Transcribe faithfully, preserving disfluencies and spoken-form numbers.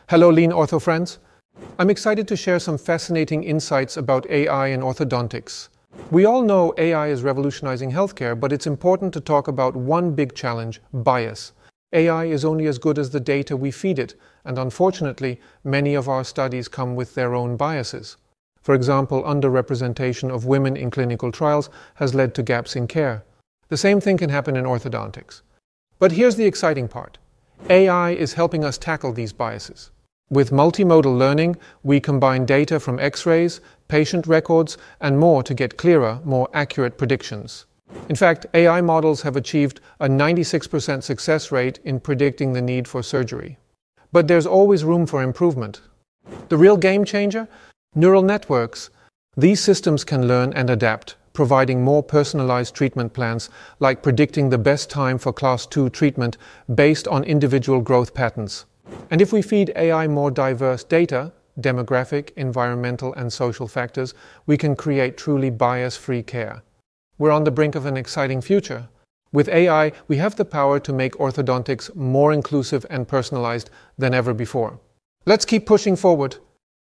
Hello, Lean Ortho friends. I'm excited to share some fascinating insights about A I and orthodontics. We all know A I is revolutionizing healthcare, but it's important to talk about one big challenge: bias. A I is only as good as the data we feed it, and unfortunately, many of our studies come with their own biases. For example, underrepresentation of women in clinical trials has led to gaps in care. The same thing can happen in orthodontics. But here's the exciting part. A I is helping us tackle these biases. With multimodal learning, we combine data from X-rays, patient records, and more to get clearer, more accurate predictions. In fact, A I models have achieved a ninety-six percent success rate in predicting the need for surgery. But there's always room for improvement. The real game changer? Neural networks. These systems can learn and adapt, providing more personalized treatment plans, like predicting the best time for class two treatment based on individual growth patterns. And if we feed A I more diverse data, demographic, environmental, and social factors, we can create truly bias-free care. We're on the brink of an exciting future. With A I, we have the power to make orthodontics more inclusive and personalized than ever before. Let's keep pushing forward.